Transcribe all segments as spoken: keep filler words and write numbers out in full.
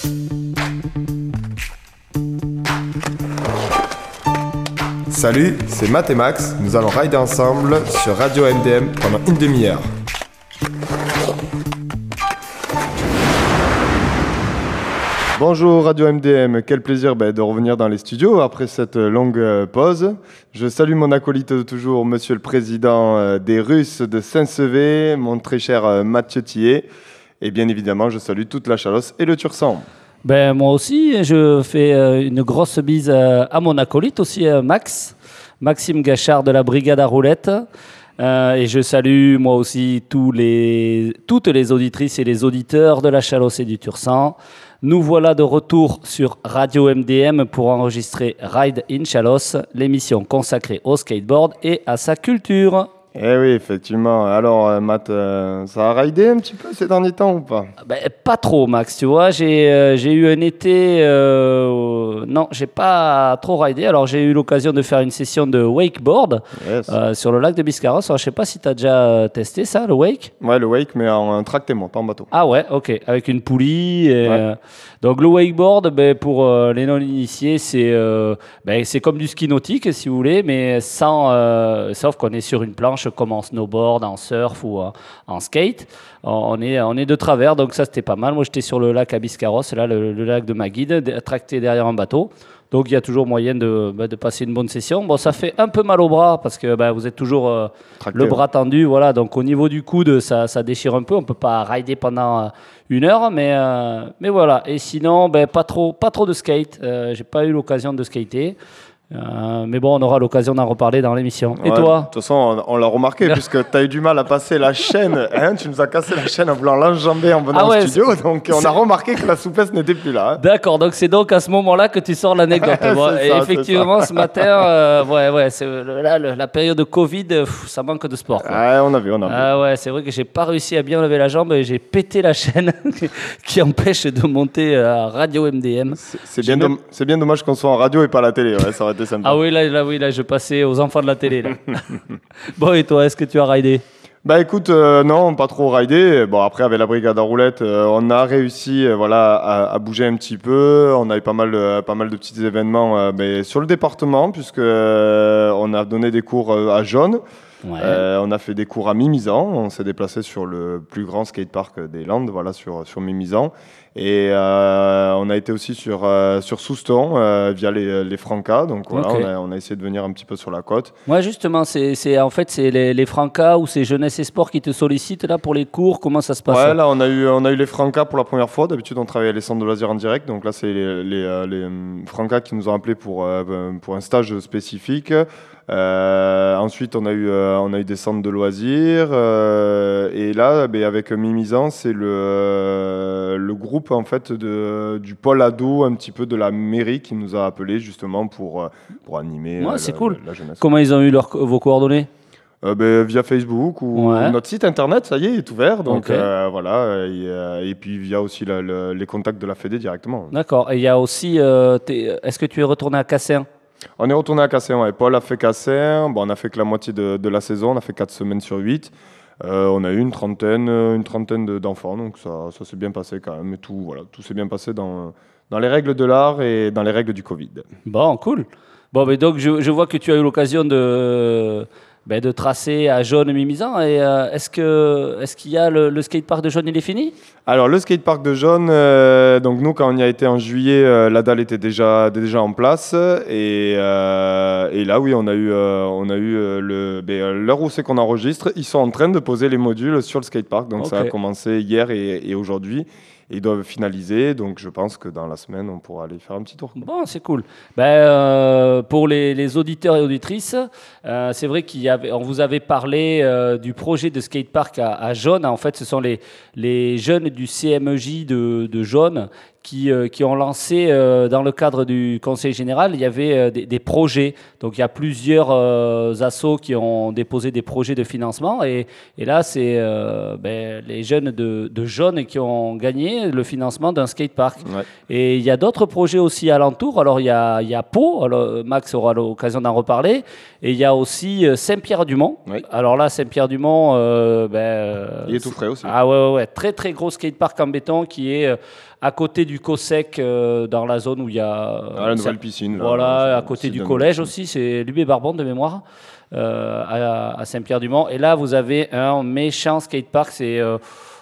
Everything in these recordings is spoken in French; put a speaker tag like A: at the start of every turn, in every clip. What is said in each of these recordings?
A: Salut, c'est Matt et Max, nous allons rider ensemble sur Radio M D M pendant une demi-heure. Bonjour Radio M D M, quel plaisir bah, de revenir dans les studios après cette longue euh, pause. Je salue mon acolyte de toujours, monsieur le président euh, des Russes de Saint-Sevé, mon très cher euh, Mathieu Tillet. Et bien évidemment, je salue toute la Chalosse et le Tursan.
B: Ben, moi aussi, je fais euh, une grosse bise euh, à mon acolyte aussi, euh, Max, Maxime Gachard de la Brigade à Roulettes. Euh, et je salue moi aussi tous les, toutes les auditrices et les auditeurs de la Chalosse et du Tursan. Nous voilà de retour sur Radio M D M pour enregistrer Ride in Chalosse, l'émission consacrée au skateboard et à sa culture.
A: Eh oui, effectivement. Alors, euh, Matt, euh, ça a ridé un petit peu ces derniers temps ou pas?
B: Ben, pas trop, Max, tu vois. J'ai, euh, j'ai eu un été... Euh, non, j'ai pas trop ridé. Alors, j'ai eu l'occasion de faire une session de wakeboard
A: Yes.
B: euh, sur le lac de Biscarrosse. Alors, je sais pas si tu as déjà testé ça, le wake.
A: Ouais, le wake, mais en, en tractement, pas en bateau.
B: Ah ouais, ok. Avec une poulie. Et,
A: Ouais.
B: euh, donc, le wakeboard, ben, pour euh, les non-initiés, c'est, euh, ben, c'est comme du ski nautique, si vous voulez, mais sans, euh, sauf qu'on est sur une planche comme en snowboard, en surf ou en, en skate. On est, on est de travers, donc ça c'était pas mal. Moi j'étais sur le lac à Biscarrosse, là le, le lac de ma guide, tracté derrière un bateau. Donc il y a toujours moyen de, bah, de passer une bonne session. Bon, ça fait un peu mal au bras parce que bah, vous êtes toujours euh,
A: Tracté,
B: le
A: ouais.
B: bras tendu. Voilà, donc au niveau du coude, ça, ça déchire un peu. On peut pas rider pendant euh, une heure, mais, euh, mais voilà. Et sinon, bah, pas, trop, pas trop de skate. Euh, j'ai pas eu l'occasion de skater. Euh, mais bon, on aura l'occasion d'en reparler dans l'émission. Et
A: Ouais,
B: toi?
A: de toute façon, on, on l'a remarqué, puisque tu as eu du mal à passer la chaîne. Hein, tu nous as cassé la chaîne en voulant l'enjamber en venant
B: Ah ouais,
A: au studio.
B: c'est-
A: Donc, on
B: c'est-
A: a remarqué que la souplesse n'était plus là. Hein.
B: D'accord, donc c'est donc à ce moment-là que tu sors l'anecdote.
A: C'est
B: Bon,
A: ça,
B: et
A: c'est
B: effectivement, ce matin, euh, ouais, ouais, c'est, euh, là, le- la période de Covid, euh, pff, ça manque de sport. Quoi.
A: Ouais, on a vu, on a vu.
B: Ah ouais, c'est vrai que j'ai pas réussi à bien lever la jambe et j'ai pété la chaîne qui empêche de monter à Radio M D M.
A: C'est c'est bien, domm- c'est bien dommage qu'on soit en radio et pas à la télé. Ouais, ça aurait été sympa.
B: Ah oui, là, là, oui, là, je passais aux enfants de la télé. Là. Bon, et toi, est-ce que tu as ridé?
A: Bah écoute, euh, non, pas trop ridé. Bon, après, avec la brigade à roulettes, euh, on a réussi euh, voilà, à, à bouger un petit peu. On a eu pas mal, de- pas mal de petits événements euh, mais sur le département, puisque euh, on a donné des cours euh, à Jaune.
B: Ouais.
A: Euh, on a fait des cours à Mimizan. On s'est déplacé sur le plus grand skatepark des Landes, voilà, sur, sur Mimizan. Et euh, on a été aussi sur, euh, sur Souston euh, via les, les Francas. Donc voilà,
B: Ok.
A: on, a, on a essayé de venir un petit peu sur la côte.
B: Moi, justement, c'est, c'est, en fait, c'est les, les Francas ou c'est Jeunesse et Sport qui te sollicitent là pour les cours. Comment ça se passe?
A: Ouais, là, on a, eu, on a eu les Francas pour la première fois. D'habitude, on travaille avec les centres de loisirs en direct. Donc là, c'est les, les, euh, les hum, Francas qui nous ont appelés pour, euh, pour un stage spécifique. Euh, ensuite, on a, eu, euh, on a eu des centres de loisirs. Euh, et là, ben, avec Mimizan, c'est le, euh, le groupe en fait, de, du pôle ado, un petit peu de la mairie, qui nous a appelés justement pour, euh, pour animer
B: Ouais,
A: euh,
B: c'est
A: la,
B: cool.
A: la jeunesse.
B: Comment ils ont eu leur, vos coordonnées?
A: Euh, ben, via Facebook ou
B: Ouais.
A: notre site internet, ça y est, est ouvert. Donc
B: Ok.
A: euh, voilà, et, euh, et puis via aussi la- le- les contacts de la Fédé directement.
B: D'accord. Et il y a aussi. euh, t'es- Est-ce que tu es retourné à Cassin?
A: On est retourné à Cassin, ouais. Paul a fait Cassin. Bon, on a fait que la moitié de, de la saison, on a fait quatre semaines sur huit. Euh, on a eu une trentaine, une trentaine de- d'enfants, donc ça, ça s'est bien passé quand même. Et tout, voilà, tout s'est bien passé dans, dans les règles de l'art et dans les règles du Covid.
B: Bon, cool. Bon, mais donc je, je vois que tu as eu l'occasion de, ben, de tracer à Jaune Mimizan. Et euh, est-ce que est-ce qu'il y a le, le skatepark de Jaune, il est fini?
A: Alors, le skatepark de Jaune, euh, donc nous, quand on y a été en juillet, euh, la dalle était déjà, déjà en place. Et, euh, et là, oui, on a eu, euh, on a eu euh, le, ben, euh, l'heure où c'est qu'on enregistre, ils sont en train de poser les modules sur le skatepark. Donc, ça a
B: Ok.
A: commencé hier et, et aujourd'hui. Et ils doivent finaliser. Donc, je pense que dans la semaine, on pourra aller faire un petit tour.
B: Bon, c'est cool. Ben, euh, pour les, les auditeurs et auditrices, euh, c'est vrai qu'on vous avait parlé euh, du projet de skatepark à, à Jaune. En fait, ce sont les, les jeunes du C M E J de, de Jaune qui, euh, qui ont lancé, euh, dans le cadre du Conseil général, il y avait euh, des, des projets. Donc, il y a plusieurs euh, assos qui ont déposé des projets de financement. Et, et là, c'est euh, ben, les jeunes de, de Jaune qui ont gagné. donner le financement d'un skatepark.
A: Ouais.
B: Et il y a d'autres projets aussi alentour. Alors, il y a, il y a Pau, alors, Max aura l'occasion d'en reparler. Et il y a aussi euh, Saint-Pierre-du-Mont.
A: Oui.
B: Alors là, Saint-Pierre-du-Mont, euh, ben, euh,
A: Il est tout frais aussi.
B: Ah ouais, ouais, ouais, très très gros skatepark en béton qui est euh, à côté du COSEC, euh, dans la zone où il y a euh,
A: Ah, la nouvelle
B: ça-
A: piscine. Là,
B: voilà,
A: là,
B: à côté
A: c'est
B: du
A: de la
B: collège
A: nouvelle
B: aussi, c'est l'U B Barbon de mémoire, euh, à, à Saint-Pierre-du-Mont. Et là, vous avez un méchant skatepark, c'est euh,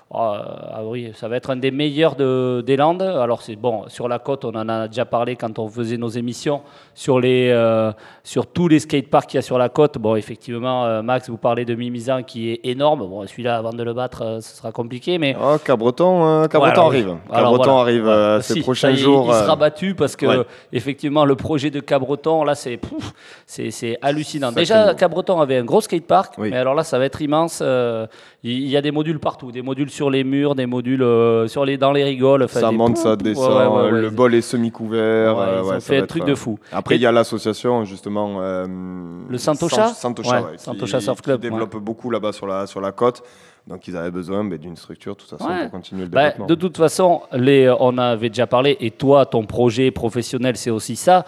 B: ah oui, ça va être un des meilleurs de, des Landes. Alors c'est bon, sur la côte, on en a déjà parlé quand on faisait nos émissions sur les euh, sur tous les skateparks qu'il y a sur la côte. Bon, effectivement, euh, Max, vous parlez de Mimizan qui est énorme. Bon, celui-là, avant de le battre, euh, ce sera compliqué, mais
A: Oh, Cabreton, euh, Cabreton
B: voilà,
A: arrive.
B: oui. Alors,
A: Cabreton
B: voilà.
A: arrive
B: Ouais.
A: euh,
B: Si,
A: ces
B: ça
A: prochains
B: y est,
A: jours.
B: Il
A: euh,
B: sera battu parce que
A: ouais.
B: effectivement, le projet de Cabreton, là, c'est pouf, c'est c'est hallucinant.
A: Sacré
B: Déjà,
A: niveau.
B: Cabreton avait un gros skatepark,
A: Oui.
B: mais alors là, ça va être immense. euh, Il y a des modules partout, des modules sur les murs, des modules euh, sur les, dans les rigoles. enfin,
A: Ça
B: des
A: monte,
B: pouf,
A: ça
B: pouf,
A: descend,
B: ouais, ouais, ouais,
A: le
B: ouais.
A: bol est semi-couvert.
B: Ouais,
A: euh,
B: ils
A: ouais,
B: ont
A: ça
B: fait
A: va
B: un
A: être,
B: truc
A: euh,
B: de fou.
A: Après,
B: Et-
A: il y a l'association, justement. euh,
B: Le Santosha
A: San- Santosha,
B: Ouais,
A: ouais, qui-
B: Santosha Surf
A: qui
B: Club,
A: développe beaucoup là-bas sur la, sur la côte. Donc, ils avaient besoin ben, d'une structure, de toute façon,
B: Ouais.
A: pour continuer le
B: Bah,
A: développement.
B: de toute façon, les, on avait déjà parlé, et toi, ton projet professionnel, c'est aussi ça.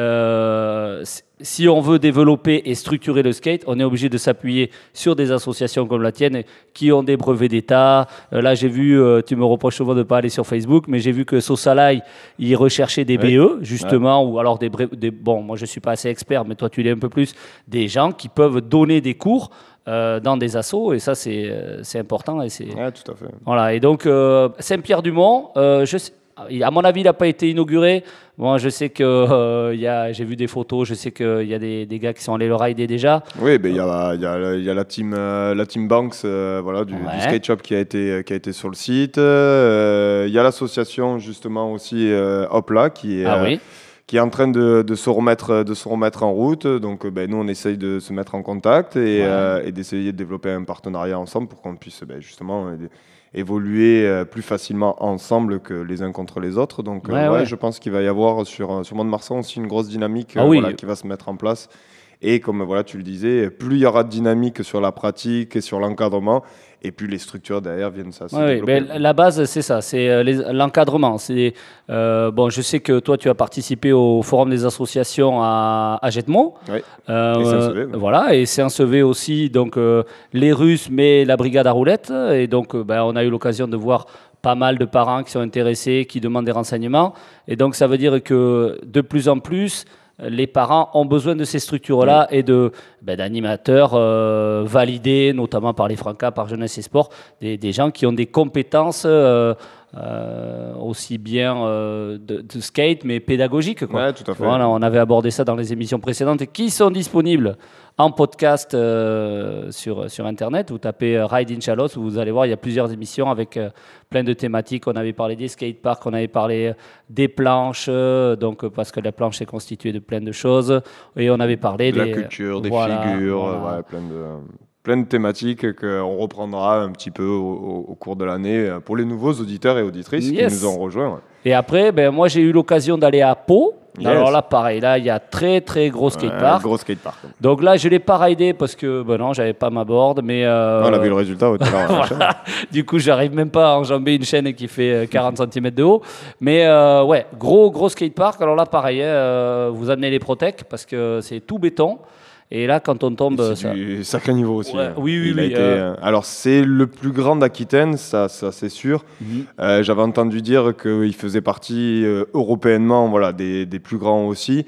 B: Euh, si on veut développer et structurer le skate, on est obligé de s'appuyer sur des associations comme la tienne qui ont des brevets d'État. Euh, là, j'ai vu, euh, tu me reproches souvent de ne pas aller sur Facebook, mais j'ai vu que Sosalai, il recherchait des
A: Ouais.
B: B E, justement, ou alors des, bre- des... Bon, moi, je ne suis pas assez expert, mais toi, tu l'es un peu plus. Des gens qui peuvent donner des cours euh, dans des assos, et ça, c'est euh, c'est important. Et c'est...
A: Ouais, tout à fait.
B: Voilà, et donc euh, Saint-Pierre-du-Mont, euh, je sais- à mon avis, il n'a pas été inauguré. Moi, je sais que euh, il y a, j'ai vu des photos, je sais qu'il y a des, des gars qui sont allés le rider déjà.
A: Oui, ben, il y, a, il y, a, il y a la team, euh, la team Banks euh, voilà, du,
B: Ouais.
A: du skate shop qui a été, qui a été sur le site. Euh, il y a l'association, justement, aussi euh, Hopla qui est.
B: Ah
A: euh,
B: oui.
A: qui est en train de, de, se remettre, de se remettre en route. Donc, ben, nous, on essaye de se mettre en contact et,
B: Ouais.
A: euh, et d'essayer de développer un partenariat ensemble pour qu'on puisse ben, justement euh, évoluer euh, plus facilement ensemble que les uns contre les autres. Donc, euh,
B: Ouais,
A: ouais,
B: ouais.
A: je pense qu'il va y avoir sur, sur Mont-de-Marsan aussi une grosse dynamique
B: Ah
A: euh,
B: oui.
A: voilà, qui va se mettre en place. Et comme voilà, tu le disais, plus il y aura de dynamique sur la pratique et sur l'encadrement, et plus les structures derrière viennent ça se
B: Ouais, ouais,
A: développer.
B: ben, la base, c'est ça, c'est euh, les- l'encadrement. C'est euh, bon, je sais que toi, tu as participé au forum des associations à, à Jetmont.
A: Ouais.
B: Euh,
A: Et Saint-Sevé, ouais.
B: Voilà, et Saint-Sevé aussi, donc euh, les Russes, mais la brigade à roulettes. Et donc, euh, ben, on a eu l'occasion de voir pas mal de parents qui sont intéressés, qui demandent des renseignements. Et donc, ça veut dire que de plus en plus, les parents ont besoin de ces structures-là et de, ben, d'animateurs euh, validés, notamment par les Francas, par Jeunesse et Sport, des, des gens qui ont des compétences euh, euh, aussi bien euh, de, de skate, mais pédagogiques, quoi.
A: Ouais, tout à fait.
B: Voilà, on avait abordé ça dans les émissions précédentes, qui sont disponibles en podcast euh, sur, sur Internet. Vous tapez euh, Ride in Chalos, vous allez voir, il y a plusieurs émissions avec euh, plein de thématiques. On avait parlé des skateparks, on avait parlé euh, des planches, euh, donc, euh, parce que la planche est constituée de plein de choses. Et on avait parlé
A: de la
B: des,
A: culture, des
B: voilà,
A: figures,
B: voilà.
A: euh, ouais, plein de, plein de thématiques qu'on reprendra un petit peu au, au- au cours de l'année euh, pour les nouveaux auditeurs et auditrices
B: Yes.
A: qui nous ont rejoints. ouais.
B: Et après, ben, moi, j'ai eu l'occasion d'aller à Pau.
A: Yes.
B: Alors là, pareil, là, il y a très, très gros
A: Ouais,
B: skatepark.
A: gros skatepark.
B: Donc là, je ne l'ai pas ridé parce que, ben non, j'avais pas ma board, mais... euh,
A: On a vu le résultat tout à l'heure.
B: voilà. Du coup, j'arrive même pas à enjamber une chaîne qui fait euh, quarante centimètres de haut. Mais euh, ouais, gros, gros skatepark. Alors là, pareil, hein, euh, vous amenez les Protec parce que c'est tout béton. Et là, quand on tombe...
A: C'est
B: ça...
A: du sacré niveau aussi.
B: Ouais,
A: hein.
B: oui, oui,
A: Il a
B: oui,
A: été,
B: euh,
A: euh, Alors, c'est le plus grand d'Aquitaine, ça, ça c'est sûr.
B: Mhm.
A: Euh, J'avais entendu dire qu'il faisait partie euh, européennement voilà, des, des plus grands aussi.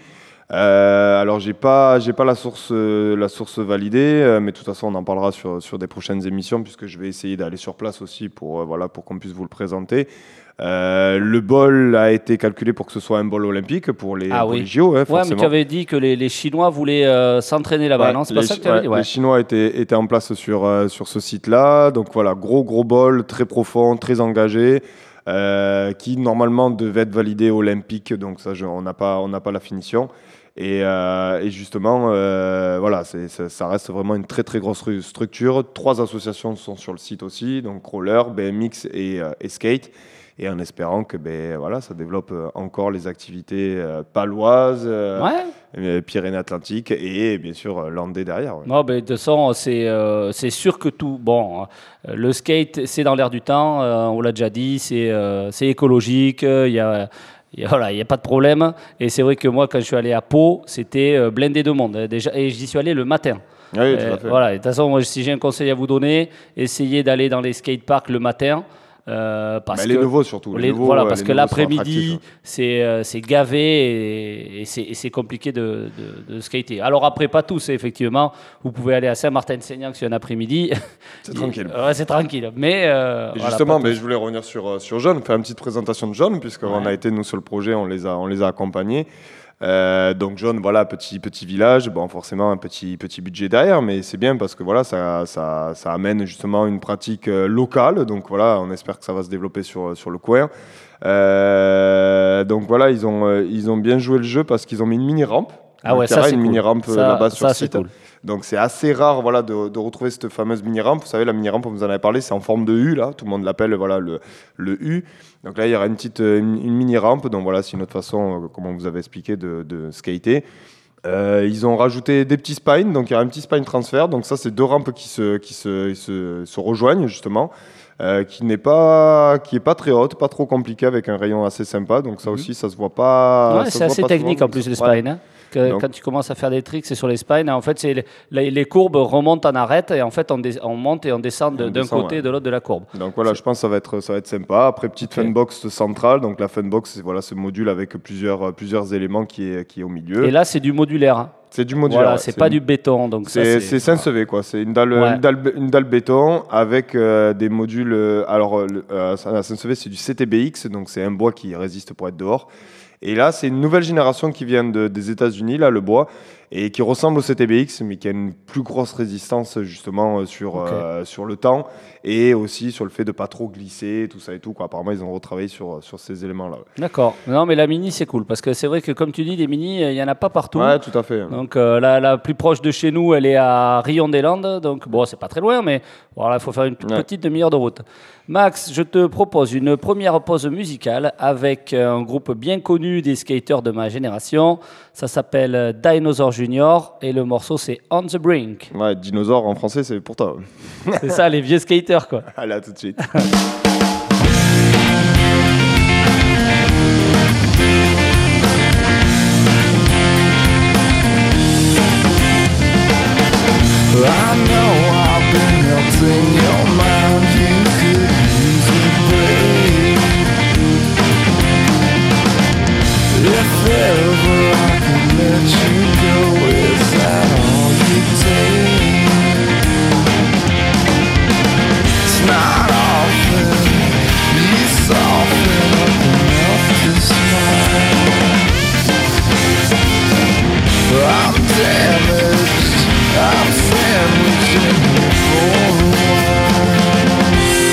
A: Euh, alors, j'ai pas, j'ai pas la source, euh, la source validée, euh, mais de toute façon, on en parlera sur, sur des prochaines émissions, puisque je vais essayer d'aller sur place aussi pour, euh, voilà, pour qu'on puisse vous le présenter. Euh, le bol a été calculé pour que ce soit un bol olympique pour les,
B: Ah
A: pour
B: oui.
A: les J O, hein,
B: Ouais, mais
A: forcément.
B: tu avais dit que les, les Chinois voulaient euh, s'entraîner là-bas,
A: Ouais,
B: non? C'est pas
A: les
B: ça que
A: Chi-
B: tu avais
A: ouais,
B: dit? Ouais.
A: Les Chinois étaient, étaient en place sur, euh, sur ce site-là. Donc voilà, gros gros bol, très profond, très engagé, euh, qui normalement devait être validé olympique. Donc ça, je- on n'a pas, on n'a pas la finition. Et, euh, et justement, euh, voilà, c'est, ça, ça reste vraiment une très très grosse structure. Trois associations sont sur le site aussi, donc roller, B M X et, euh, et skate. Et en espérant que ben, voilà, ça développe encore les activités euh, paloises, euh,
B: ouais.
A: Pyrénées-Atlantiques et bien sûr landais derrière. Ouais.
B: Non, ben, de toute façon, c'est, euh, c'est sûr que tout. Bon, euh, le skate, c'est dans l'air du temps, euh, on l'a déjà dit, c'est, euh, c'est écologique, il y a. Et voilà, il n'y a pas de problème. Et c'est vrai que moi, quand je suis allé à Pau, c'était euh, blindé de monde. Déjà, et j'y suis allé le matin.
A: Oui, euh, tout à fait.
B: Voilà, de toute façon, moi, si j'ai un conseil à vous donner, essayez d'aller dans les skateparks le matin. Euh, parce
A: bah,
B: que
A: les nouveaux surtout.
B: Les,
A: les nouveaux,
B: voilà,
A: euh,
B: parce
A: les
B: que l'après-midi,
A: hein.
B: c'est, euh, c'est gavé et, et, c'est, et c'est compliqué de, de, de skater. Alors après, pas tous, effectivement. Vous pouvez aller à Saint-Martin-de-Seignac sur un après-midi.
A: C'est tranquille.
B: Ouais, c'est tranquille. Mais euh,
A: et
B: voilà,
A: justement, mais je voulais revenir sur, sur John, faire une petite présentation de John, puisqu'on
B: ouais.
A: a été, nous, sur le projet, on les a, on les a accompagnés. Euh, donc John, voilà, petit, petit village, bon, forcément un petit, petit budget derrière, mais c'est bien parce que voilà, ça, ça, ça amène justement une pratique euh, locale, donc voilà, on espère que ça va se développer sur, sur le coin. Euh, donc voilà, ils ont, euh, ils ont bien joué le jeu parce qu'ils ont mis une mini-rampe.
B: Ah ouais, ça c'est
A: une
B: cool.
A: mini-rampe
B: ça,
A: là-bas sur
B: ça,
A: site.
B: C'est cool.
A: Donc c'est assez rare voilà, de, de retrouver cette fameuse mini-rampe. Vous savez, la mini-rampe, on vous en avait parlé, c'est en forme de U, là. Tout le monde l'appelle voilà, le, le U. Donc là, il y aura une petite une, une mini-rampe. Donc voilà, c'est une autre façon, comme on vous avait expliqué, de, de skater. Euh, ils ont rajouté des petits spines. Donc il y aura un petit spine transfert. Donc ça, c'est deux rampes qui se, qui se, se, se rejoignent, justement. Euh, qui n'est pas qui est pas très haute, pas trop compliqué, avec un rayon assez sympa. Donc ça aussi, ça se voit pas.
B: Ouais, c'est assez
A: pas
B: technique
A: souvent,
B: en plus les
A: ouais.
B: spines. Hein. Que,
A: donc,
B: quand tu commences à faire des tricks, c'est sur les spines. En fait, c'est les, les courbes remontent en arête et en fait, on, dé, on monte et on descend de, on d'un descend, côté ouais. et de l'autre de la courbe.
A: Donc voilà, c'est... je pense que ça va être ça va être sympa. Après, petite okay. funbox centrale. Donc la funbox, c'est voilà ce module avec plusieurs plusieurs éléments qui est qui est au milieu.
B: Et là, c'est du modulaire. Hein.
A: C'est du modulaire.
B: Voilà, c'est, c'est pas une... du béton. Donc
A: c'est, ça, c'est, c'est Saint-Sevé, quoi. C'est une dalle, ouais. une dalle, une dalle béton avec euh, des modules. Euh, alors, euh, à Saint-Sevé, c'est du C T B X, donc c'est un bois qui résiste pour être dehors. Et là, c'est une nouvelle génération qui vient de, des États-Unis, là, le bois, et qui ressemble au C T B X, mais qui a une plus grosse résistance justement sur, okay. euh, sur le temps et aussi sur le fait de ne pas trop glisser, tout ça et tout, quoi. Apparemment, ils ont retravaillé sur, sur ces éléments-là. Ouais.
B: D'accord. Non, mais la Mini, c'est cool, parce que c'est vrai que, comme tu dis, les Mini, il n'y en a pas partout.
A: Ouais, tout à fait.
B: Donc, euh, la, la plus proche de chez nous, elle est à Rion-des-Landes, donc bon, c'est pas très loin, mais voilà, il faut faire une ouais. petite demi-heure de route. Max, je te propose une première pause musicale avec un groupe bien connu des skaters de ma génération. Ça s'appelle Dinosaur Junior et le morceau c'est On the Brink.
A: Ouais, dinosaure en français, c'est pour toi.
B: C'est ça, les vieux skaters, quoi.
A: Allez, à tout de suite. I know I've been melting your mind. You could use a break. If ever I could let you go, is that all you take? It's not often you soften up enough to smile. I'm damaged, I'm sandwiched in here for a while.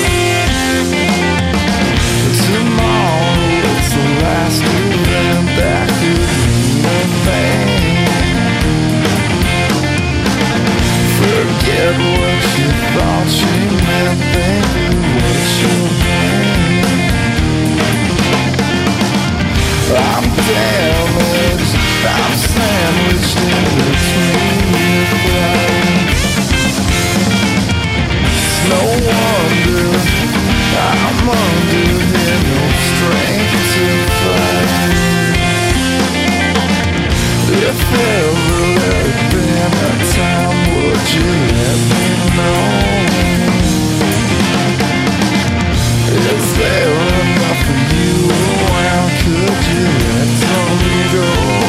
A: Tomorrow it's the last event that could mean a thing. Forget what you thought she meant, think of what you meant. I'm damaged, I'm sandwiched in between your thighs. It's no wonder I'm under here, no strength to fight. If ever there had been a time, would you let me know? Is there enough of you around? Could you let some go?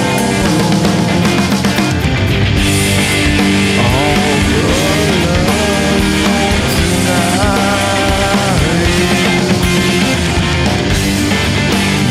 A: All the love tonight.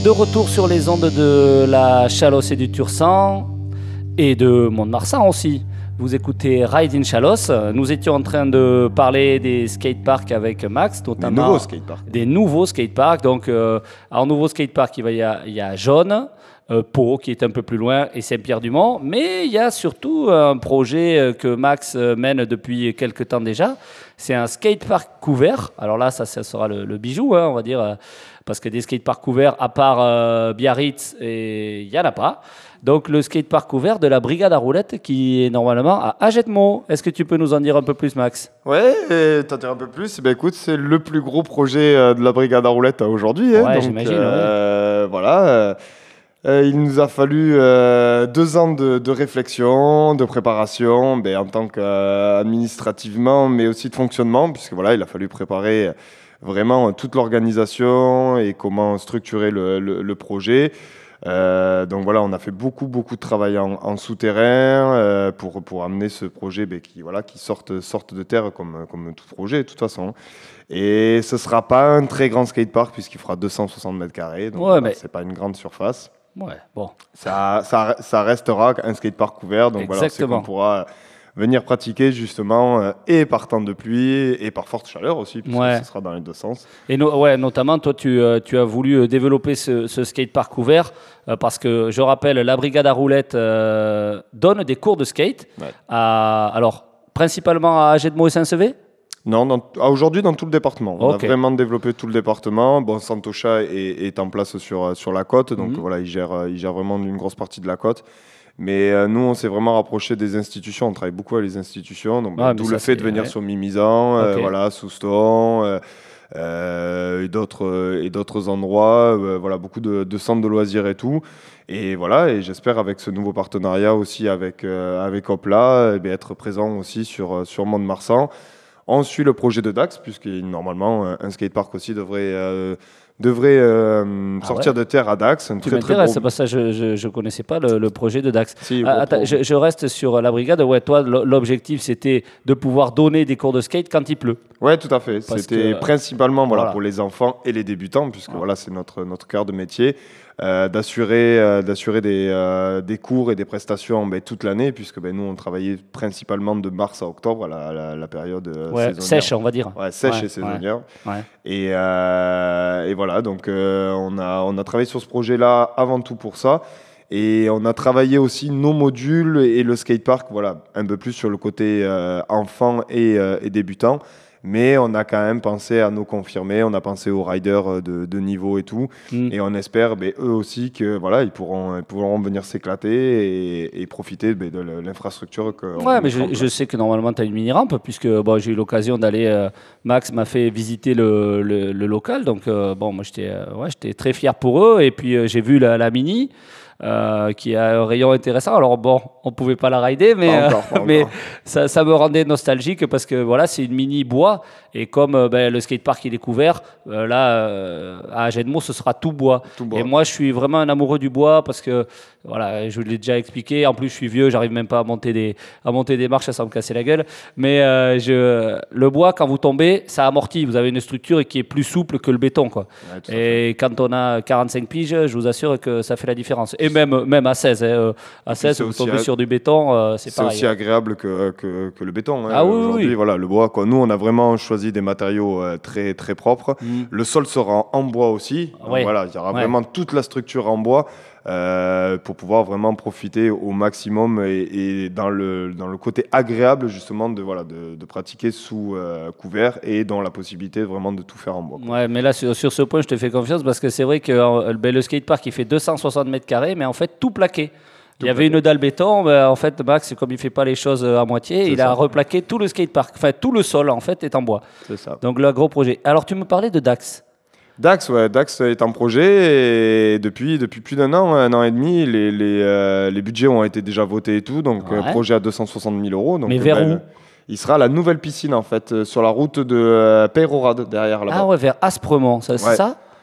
B: de retour sur les ondes de la Chalosse et du Tursan et de Mont-de-Marsan aussi. Vous écoutez Ride in Chalosse. Nous étions en train de parler des skateparks avec Max, notamment
A: des nouveaux skateparks.
B: Des nouveaux skateparks. Donc, euh, en nouveau skatepark, il, va y a, il y a Jaune, euh, Pau qui est un peu plus loin et Saint-Pierre-du-Mont. Mais il y a surtout un projet que Max mène depuis quelques temps déjà. C'est un skatepark couvert. Alors là, ça, ça sera le, le bijou, hein, on va dire, parce que des skateparks couverts, à part euh, Biarritz, il n'y en a pas. Donc, le skatepark couvert de la Brigade à roulettes qui est normalement à Agetmo. Est-ce que tu peux nous en dire un peu plus, Max?
A: Ouais, t'en dire un peu plus. Ben, écoute, c'est le plus gros projet euh, de la Brigade à roulettes aujourd'hui. Hein,
B: ouais,
A: donc,
B: j'imagine.
A: Euh,
B: ouais.
A: Voilà. Euh, il nous a fallu euh, deux ans de, de réflexion, de préparation, ben, en tant qu'administrativement, mais aussi de fonctionnement, puisque voilà, il a fallu préparer vraiment toute l'organisation et comment structurer le, le, le projet. Euh, donc voilà, on a fait beaucoup beaucoup de travail en, en souterrain euh, pour pour amener ce projet ben, qui voilà qui sorte sorte de terre comme comme tout projet de toute façon. Et ce sera pas un très grand skatepark puisqu'il fera deux cent soixante mètres carrés, donc
B: ouais,
A: voilà,
B: mais...
A: c'est pas une grande surface.
B: Ouais, bon.
A: Ça ça ça restera un skatepark couvert, donc
B: Exactement.
A: voilà, c'est qu'on pourra venir pratiquer justement euh, et par temps de pluie et par forte chaleur aussi, puisque
B: ouais.
A: ce sera dans les deux sens.
B: Et no, ouais, notamment, toi, tu, euh, tu as voulu développer ce, ce skatepark ouvert euh, parce que, je rappelle, la Brigade à roulettes euh, donne des cours de skate,
A: Ouais.
B: à, alors, principalement à Agetmo et Saint-Sevé.
A: Non, dans, aujourd'hui dans tout le département. On
B: okay.
A: a vraiment développé tout le département. Bon, Santocha est, est en place sur, sur la côte, donc mm-hmm. voilà, il gère, il gère vraiment une grosse partie de la côte. Mais euh, nous, on s'est vraiment rapproché des institutions. On travaille beaucoup avec les institutions. Donc, ah, d'où le fait de venir ouais. sur Mimizan, okay. euh, voilà, Souston, euh, euh, et d'autres et d'autres endroits. Euh, voilà, beaucoup de, de centres de loisirs et tout. Et voilà. Et j'espère avec ce nouveau partenariat aussi avec euh, avec Hopla, eh bien, être présent aussi sur sur Mont-de-Marsan. On suit le projet de Dax, puisque normalement un skatepark aussi devrait euh, devrait euh, ah sortir ouais. de terre à Dax. Un
B: tu
A: très,
B: m'intéresses,
A: très beau...
B: parce que je ne connaissais pas le, le projet de Dax.
A: Si,
B: ah, attends, je, je reste sur la brigade. Ouais, toi, l'objectif, c'était de pouvoir donner des cours de skate quand il pleut.
A: Oui, tout à fait. C'était que, principalement voilà, voilà. pour les enfants et les débutants, puisque voilà, voilà c'est notre, notre cœur de métier. Euh, d'assurer euh, d'assurer des, euh, des cours et des prestations ben, toute l'année, puisque ben, nous, on travaillait principalement de mars à octobre, la, la, la période euh,
B: ouais,
A: saisonnière.
B: Sèche, on va dire.
A: Ouais, sèche
B: ouais,
A: et saisonnière.
B: Ouais.
A: Et, euh, et voilà, donc euh, on, a, on a travaillé sur ce projet-là avant tout pour ça. Et on a travaillé aussi nos modules et le skatepark, voilà, un peu plus sur le côté euh, enfant et, euh, et débutant. Mais on a quand même pensé à nous confirmer, on a pensé aux riders de, de niveau et tout, mm. et on espère ben, eux aussi que voilà, ils pourront, ils pourront venir s'éclater et, et profiter ben, de l'infrastructure que.
B: Ouais, mais je, je sais que normalement tu as une mini rampe puisque bon, j'ai eu l'occasion d'aller. Euh, Max m'a fait visiter le, le, le local, donc euh, bon, moi j'étais, euh, ouais, j'étais très fier pour eux, et puis euh, j'ai vu la, la mini. Euh, qui a un rayon intéressant. Alors bon, on ne pouvait pas la rider, mais,
A: pas encore, pas
B: euh, mais
A: encore.
B: ça, ça me rendait nostalgique parce que voilà, c'est une mini bois et comme euh, ben, le skatepark il est couvert, euh, là euh, à Agetmo ce sera tout bois.
A: tout bois.
B: Et moi je suis vraiment un amoureux du bois parce que voilà, je l'ai déjà expliqué. En plus je suis vieux, j'arrive même pas à monter des à monter des marches sans me casser la gueule. Mais euh, je, le bois quand vous tombez, ça amortit. Vous avez une structure qui est plus souple que le béton, quoi.
A: Ouais,
B: et quand on a quarante-cinq piges, je vous assure que ça fait la différence. Et même, même à seize, hein, à seize, vous tombez ag... sur du béton, euh, c'est pareil.
A: C'est aussi agréable que, que, que le béton. Hein.
B: Ah oui,
A: aujourd'hui,
B: oui.
A: Voilà, le bois, quoi. Nous, on a vraiment choisi des matériaux euh, très, très propres. Mm. Le sol sera en bois aussi. Donc,
B: ouais.
A: Voilà, il y aura
B: ouais.
A: vraiment toute la structure en bois euh, pour pouvoir vraiment profiter au maximum et, et dans, le, dans le côté agréable, justement, de, voilà, de, de pratiquer sous euh, couvert et dans la possibilité vraiment de tout faire en bois.
B: Quoi. Ouais, mais là, sur, sur ce point, je te fais confiance parce que c'est vrai que euh, ben, le skatepark, il fait deux cent soixante mètres carrés, mais en fait, tout plaqué. Il y avait une dalle béton, mais en fait, Max, comme il ne fait pas les choses à moitié, il ça. a replaqué tout le skatepark. Enfin, tout le sol, en fait, est en bois.
A: C'est ça.
B: Donc, le gros projet. Alors, tu me parlais de Dax.
A: Dax, ouais, Dax est en projet et depuis, depuis plus d'un an, un an et demi, les, les, euh, les budgets ont été déjà votés et tout, donc ouais. euh, projet à deux cent soixante mille euros. Donc,
B: mais vers
A: ben,
B: où?
A: Il sera à la nouvelle piscine, en fait, euh, sur la route de euh, Peyrorade, derrière là-bas.
B: Ah ouais, vers Aspremont, ça, c'est
A: ouais.
B: ça?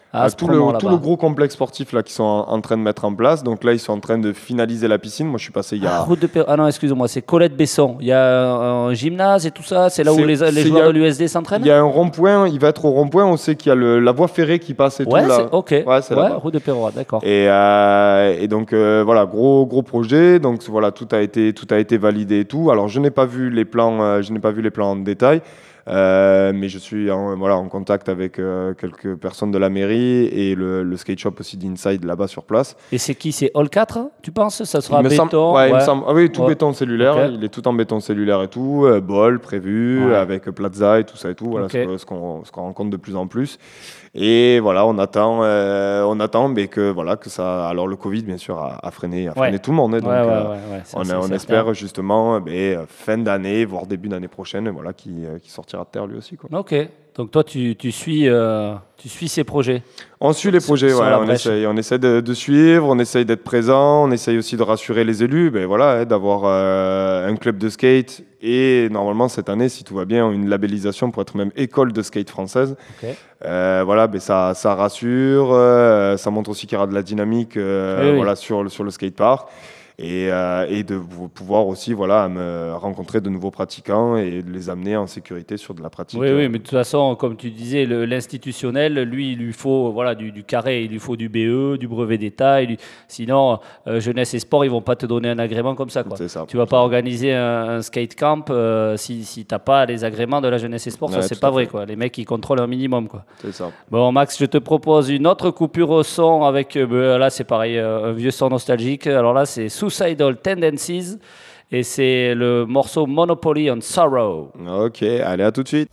B: à
A: à
B: ce
A: tout, le,
B: moment-là.
A: tout le gros complexe sportif là qu'ils sont en, en train de mettre en place. Donc là, ils sont en train de finaliser la piscine. Moi, je suis passé il y a.
B: Ah, route de Péro- ah non, excusez-moi, c'est Colette Besson. Il y a un, un gymnase et tout ça. C'est là où
A: C'est-
B: les, les
A: c'est-
B: joueurs
A: il y a-
B: de l'U S D s'entraînent.
A: Il y a un rond-point. Il va être au rond-point. On sait qu'il y a le, la voie ferrée qui passe et
B: Ouais,
A: tout là.
B: c'est ok.
A: Ouais, c'est
B: Ouais,
A: là-bas.
B: route de Pérois, d'accord.
A: Et, euh, et donc euh, voilà, gros gros projet. Donc voilà, tout a été tout a été validé et tout. Alors je n'ai pas vu les plans, euh, je n'ai pas vu les plans en détail, euh, mais je suis en, voilà en contact avec euh, quelques personnes de la mairie et le, le skate shop aussi d'Inside là-bas sur place.
B: Et c'est qui? C'est All quatre, hein, tu penses? Ça sera
A: Il me
B: béton?
A: semble- ouais, il me
B: ouais.
A: semble- ah oui, tout
B: Ouais.
A: béton cellulaire.
B: Ok.
A: Il est tout en béton cellulaire et tout. euh, bol prévu
B: Ouais.
A: avec Plaza et tout ça et tout. Voilà
B: Ok.
A: ce que- ce qu'on ce qu'on rencontre de plus en plus. Et voilà, on attend, euh, on attend, mais que voilà que ça. Alors le Covid, bien sûr, a, a freiné, a freiné
B: Ouais.
A: tout le monde. hein, donc
B: Ouais, ouais,
A: euh,
B: ouais, ouais, ça,
A: on,
B: c'est
A: on
B: certain.
A: espère justement mais, euh, fin d'année, voire début d'année prochaine, voilà, qui, euh, qui sortira de terre lui aussi. Quoi.
B: Ok. Donc toi, tu, tu suis, euh, tu suis ces projets.
A: On suit les projets,
B: sur
A: ouais,
B: la
A: on,
B: brèche.
A: essaye, on essaie de, de suivre, on essaye d'être présent, on essaye aussi de rassurer les élus, ben voilà, hein, d'avoir euh, un club de skate et normalement cette année, si tout va bien, une labellisation pour être même école de skate française.
B: Ok.
A: Euh, voilà, ben ça, ça rassure, euh, ça montre aussi qu'il y aura de la dynamique euh,
B: Oui, oui.
A: voilà, sur, le- sur le skatepark. Et, euh, et de vous- pouvoir aussi voilà, me rencontrer de nouveaux pratiquants et de les amener en sécurité sur de la pratique.
B: Oui,
A: euh,
B: oui, mais de toute façon, comme tu disais, le- l'institutionnel, lui, il lui faut voilà, du, du carré, il lui faut du B E, du brevet d'État. il lui- Sinon, euh, jeunesse et sport, ils vont pas te donner un agrément comme ça. Quoi.
A: C'est ça.
B: Tu vas pas organiser un, un skate camp euh, si, si tu n'as pas les agréments de la jeunesse et sport. Ça,
A: Ouais,
B: c'est
A: tout
B: pas
A: à
B: vrai.
A: fait.
B: Quoi. Les mecs, ils contrôlent un minimum. Quoi.
A: C'est ça.
B: Bon, Max, je te propose une autre coupure au son avec, euh, ben, là, c'est pareil, euh, un vieux son nostalgique. Alors là, c'est Suicidal Tendencies et c'est le morceau Monopoly on Sorrow.
A: Ok, allez, à tout de suite.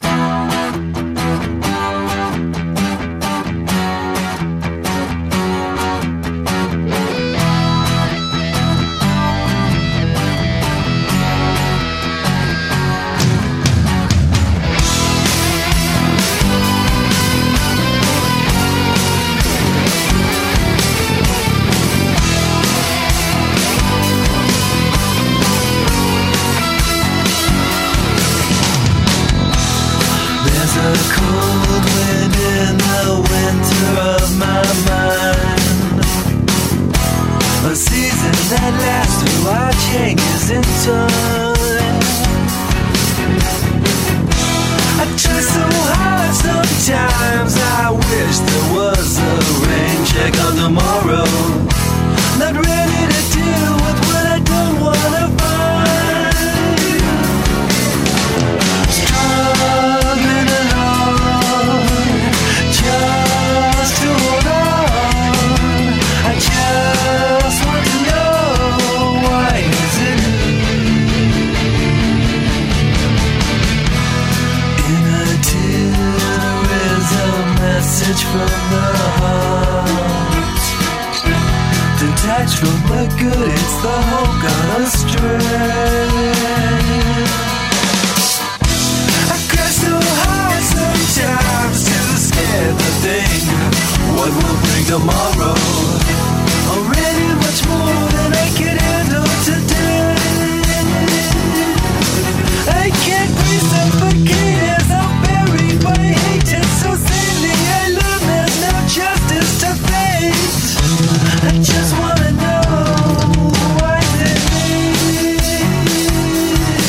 C: There's a cold wind in the winter of my mind, a season that lasts through our changes in time. I try so hard sometimes, I wish there was a rain check on tomorrow. Not ready to deal with what I don't wanna find. Struggling alone, just to hold on. I just want to know, why is it in a tear there is a message from the heart. Detached from the good, it's the whole gone astray. I cry so hard sometimes to scare the thing. What will bring tomorrow? Already much more than I can handle today. I can't breathe, suffocate as I'm buried by hate. It's so silly, I learn there's no justice to fate. I just wanna know, why is it me?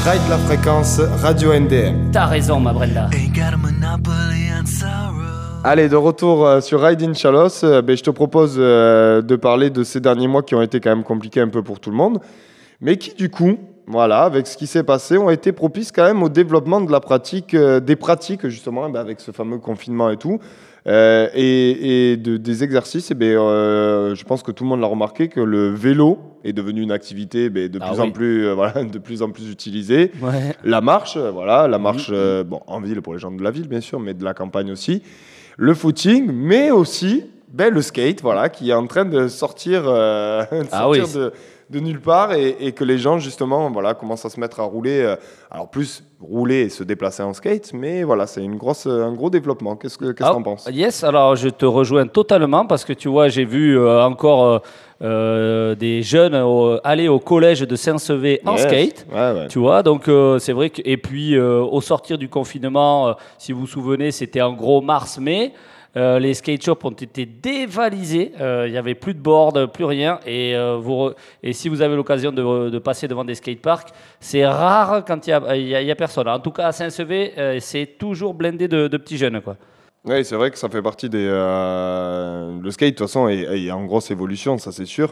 A: Ride la fréquence Radio N D M.
B: T'as raison, ma Brenda.
C: Ain't got a monopoly on sorrow.
A: Allez, de retour euh, sur Ride in Chalos, euh, ben, je te propose euh, de parler de ces derniers mois qui ont été quand même compliqués un peu pour tout le monde, mais qui du coup, voilà, avec ce qui s'est passé, ont été propices quand même au développement de la pratique, euh, des pratiques justement, ben, avec ce fameux confinement et tout, euh, et, et de, des exercices. Et ben, euh, je pense que tout le monde l'a remarqué que le vélo est devenu une activité ben, de
B: Ah
A: plus
B: oui.
A: en plus, euh, voilà, de plus en plus utilisée.
B: Ouais.
A: La marche, euh, voilà, la marche, euh, bon, en ville pour les gens de la ville bien sûr, mais de la campagne aussi. Le footing, mais aussi ben, le skate, voilà, qui est en train de sortir, euh, de,
B: Ah
A: sortir
B: oui.
A: de, de nulle part et, et que les gens justement, voilà, commencent à se mettre à rouler. euh, alors plus rouler et se déplacer en skate, mais voilà, c'est une grosse, un gros développement. Qu'est-ce que qu'est-ce que
B: Ah,
A: t'en penses?
B: Yes, alors je te rejoins totalement parce que tu vois, j'ai vu euh, encore euh, euh, des jeunes euh, aller au collège de Saint-Sevé en
A: Yes.
B: skate.
A: Ouais, ouais.
B: Tu vois, donc euh, c'est vrai que. Et puis euh, au sortir du confinement, euh, si vous vous souvenez, c'était en gros mars-mai. Euh, les skate shops ont été dévalisés. Euh, Il n'y avait plus de board, plus rien. Et, euh, vous re- et si vous avez l'occasion de, de passer devant des skateparks, c'est rare quand il n'y a, il y a- il y a personne. En tout cas, à Saint-Sevé, euh, c'est toujours blindé de, de petits jeunes, quoi.
A: Oui, c'est vrai que ça fait partie des. euh, Le skate, de toute façon, est, est en grosse évolution, ça c'est sûr.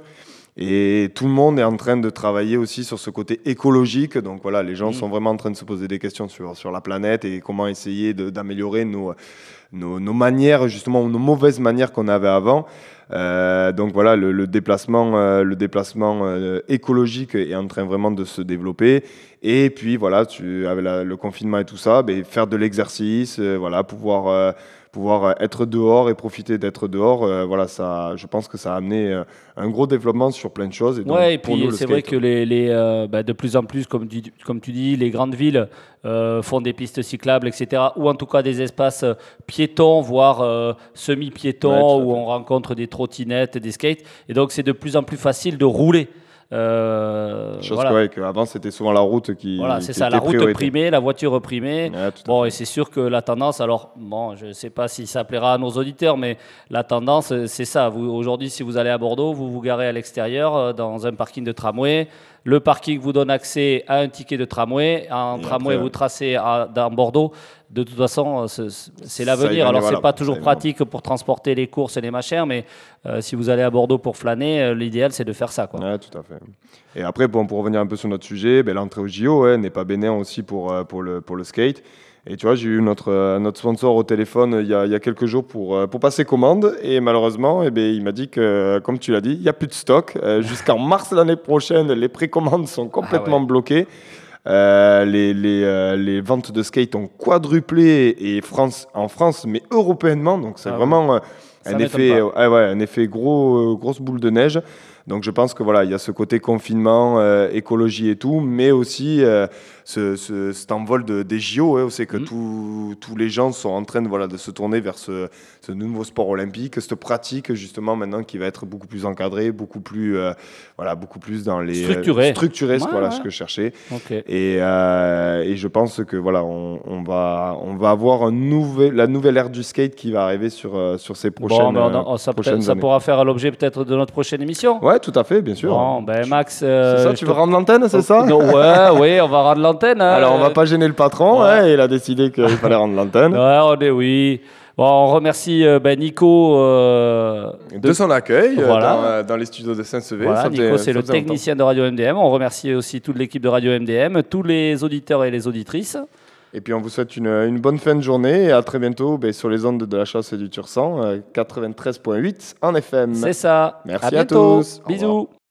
A: Et tout le monde est en train de travailler aussi sur ce côté écologique. Donc voilà, les gens
B: Mhm.
A: sont vraiment en train de se poser des questions sur, sur la planète et comment essayer de- d'améliorer nos, nos, nos manières, justement, ou nos mauvaises manières qu'on avait avant. Euh, donc voilà, le, le déplacement, euh, le déplacement euh, écologique est en train vraiment de se développer. Et puis voilà, tu, avec la- le confinement et tout ça, ben, faire de l'exercice, euh, voilà, pouvoir, euh, pouvoir être dehors et profiter d'être dehors. euh, voilà, ça, je pense que ça a amené euh, un gros développement sur plein de choses. Et donc,
B: Ouais, et
A: pour
B: puis
A: nous, le
B: c'est vrai
A: skate,
B: que les, les, euh, bah, de plus en plus, comme tu, comme tu dis, les grandes villes euh, font des pistes cyclables, et cetera, ou en tout cas des espaces euh, piétons, voire euh, semi-piétons,
A: Ouais, tout à
B: où
A: fait.
B: on rencontre des trottinettes, des skates, et donc c'est de plus en plus facile de rouler. Euh,
A: chose
B: voilà.
A: que, ouais, qu'avant, c'était souvent la route qui,
B: Voilà, c'est
A: qui
B: ça,
A: était
B: la route
A: priorité.
B: primée, la voiture primée.
A: Ouais, tout à
B: Bon,
A: fait.
B: et c'est sûr que la tendance, alors, bon, je ne sais pas si ça plaira à nos auditeurs, mais la tendance, euh, c'est ça. Vous, aujourd'hui, si vous allez à Bordeaux, vous vous garez à l'extérieur, euh, dans un parking de tramway. Le parking vous donne accès à un ticket de tramway. En
A: Et
B: tramway,
A: après,
B: vous
A: ouais.
B: tracez à- dans Bordeaux. De toute façon, euh, c'est c'est
A: Ça y
B: l'avenir.
A: va,
B: Alors,
A: voilà,
B: c'est pas
A: ça
B: toujours
A: y va.
B: pratique pour transporter les courses et les machins, mais euh, si vous allez à Bordeaux pour flâner, euh, l'idéal, c'est de faire ça, quoi.
A: Ouais, tout à fait. Et après, bon, pour revenir un peu sur notre sujet, ben, l'entrée au J O ouais, n'est pas bénin aussi pour, euh, pour, le, pour le skate. Et tu vois, j'ai eu notre, euh, notre sponsor au téléphone euh, il y a, il y a quelques jours pour, euh, pour passer commande. Et malheureusement, eh ben, il m'a dit que, euh, comme tu l'as dit, il n'y a plus de stock. Euh, jusqu'en mars l'année prochaine, les précommandes sont complètement
B: Ah ouais.
A: bloquées. Euh, les, les, euh, les ventes de skate ont quadruplé et France, en France, mais européennement. Donc c'est
B: Ah ouais.
A: vraiment euh,
B: Ça
A: un,
B: m'étonne
A: effet,
B: pas.
A: ah ouais, un effet gros, euh, grosse boule de neige. Donc je pense que voilà, il y a ce côté confinement, euh, écologie et tout, mais aussi euh, ce, ce- cet envol de, des J O, hein, où c'est que
B: Mhm.
A: tous- tous les gens sont en train de, voilà, de se tourner vers ce, ce nouveau sport olympique, cette pratique justement maintenant qui va être beaucoup plus encadrée, beaucoup plus, euh, voilà, beaucoup plus dans les euh,
B: Structuré.
A: structuré,
B: Ouais,
A: voilà
B: ouais.
A: ce que je cherchais.
B: Ok.
A: Et, euh, et je pense que voilà, on, on va, on va avoir un nouvel, la nouvelle ère du skate qui va arriver sur, euh, sur ces prochaines,
B: Bon, ben, on a-
A: euh,
B: ça, peut-être-
A: prochaines
B: ça
A: années.
B: pourra faire l'objet peut-être de notre prochaine émission.
A: Ouais, tout à fait, bien sûr.
B: Bon, ben Max. euh,
A: C'est ça,
B: je
A: tu
B: te-
A: veux rendre l'antenne, c'est ça
B: Non, ouais, ouais, on va rendre l'antenne. hein.
A: Alors, on va pas gêner le patron,
B: ouais.
A: hein, il a décidé qu'il fallait rendre l'antenne.
B: Ouais, on est, oui. Bon, on remercie euh, ben, Nico. euh,
A: De son accueil euh,
B: Voilà.
A: dans, euh, dans les studios de Saint-Sevé.
B: Voilà,
A: Ça
B: Nico,
A: faisait-
B: c'est
A: ça
B: le
A: faisait longtemps.
B: technicien de Radio M D M. On remercie aussi toute l'équipe de Radio M D M, tous les auditeurs et les auditrices.
A: Et puis, on vous souhaite une, une bonne fin de journée et à très bientôt ben, sur les ondes de la chasse et du Tursan, euh, quatre-vingt-treize virgule huit en F M.
B: C'est ça.
A: Merci
B: à
A: à
B: bientôt.
A: tous. Au
B: Bisous.
A: revoir.